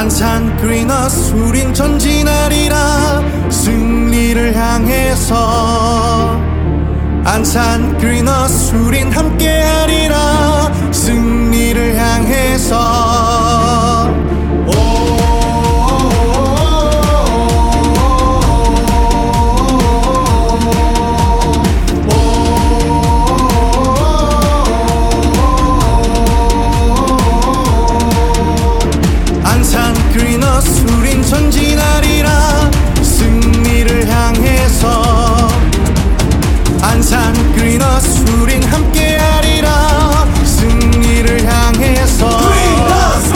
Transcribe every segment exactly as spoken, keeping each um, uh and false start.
안산 그리너스 우린 전진하리라 승리를 향해서 안산 그리너스 우린 함께하리라 승리를 향해서 안산 그리너스 우린 전진하리라 승리를 향해서 안산 그리너스 우린 함께하리라 승리를 향해서 그리너스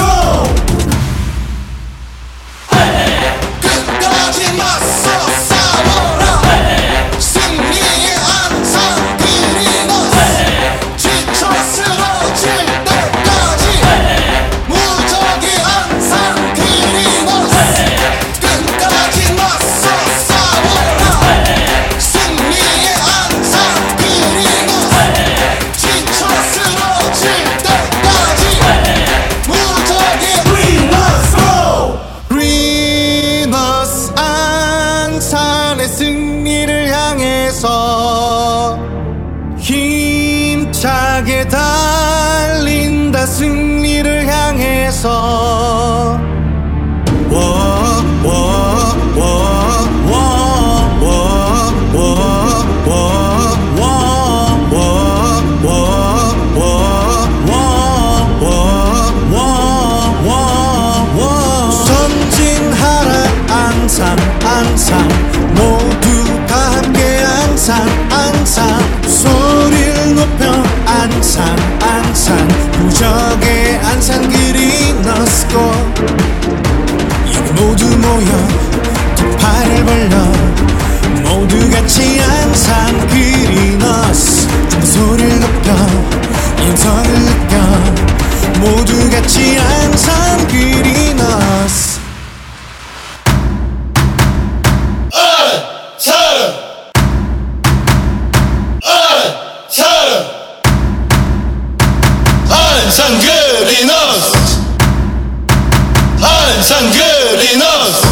끝까지 맞서 싸워라 승리의 안산 그리너스 지쳐 쓰러질 때까지 무적의 안산 그리너스 끝까지 맞서 싸워라 승리의 안산 그리너스 지쳐 쓰러질 때까지 무적의 그리너스 그리너스 안산의 승리를 향해서 힘차게 달린다 승리를 향해서 워, 워, 워, 워, 워, 워, 워, 워, 워, 워, 워, 워, 워, 워, 워. 전진하라 안산 안산 모두 다 함께 안산 안산 소리를 높여 안산 안산 무적의 안산 그리너스 고 모두 모여 두 팔을 벌려 모두 같이 안산 그리너스 좀 소리를 높여 인성을 느껴 모두 같이 안산 그리너스 안산 안산 안산 그리너스 안산 그리너스